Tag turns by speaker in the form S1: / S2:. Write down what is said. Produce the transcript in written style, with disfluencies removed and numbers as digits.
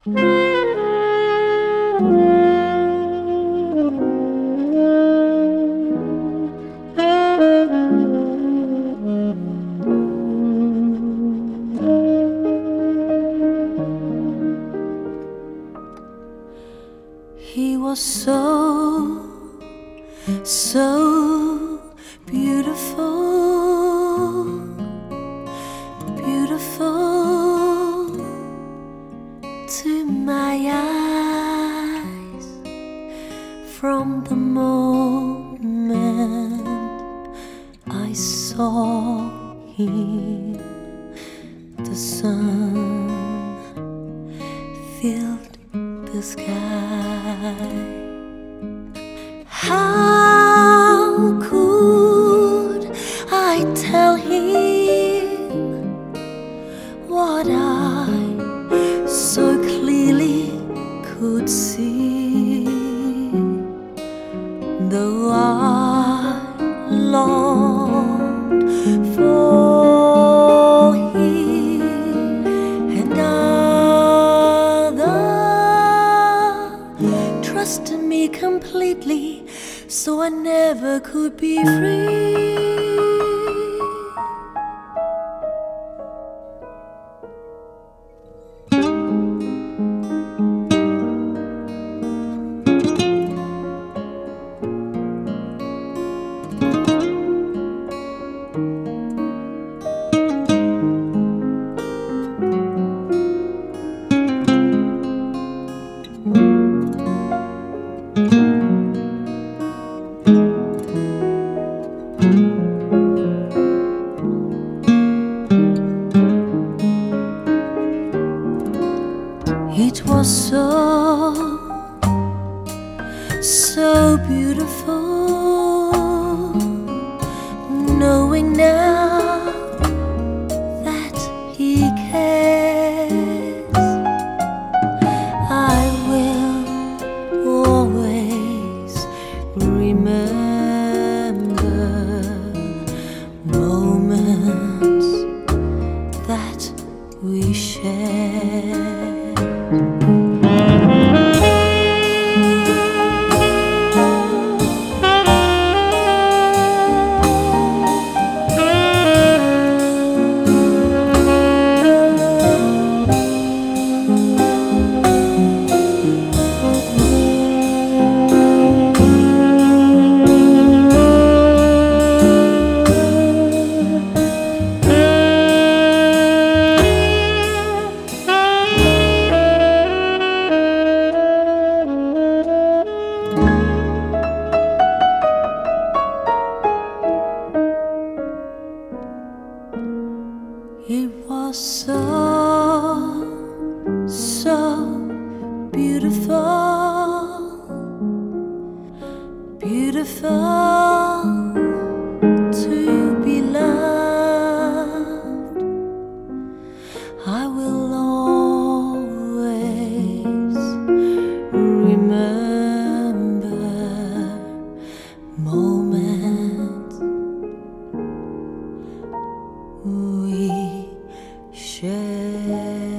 S1: He was so beautiful, beautiful to my eyes. From the moment I saw him, the sun filled the sky. How could I tell him what I so clearly could see? Though I longed for him and other trusted me completely, so I never could be free. It was so beautiful, knowing now that he cares. I will always remember moments that we shared. It was so beautiful, beautiful to be loved. I will always remember moments we share.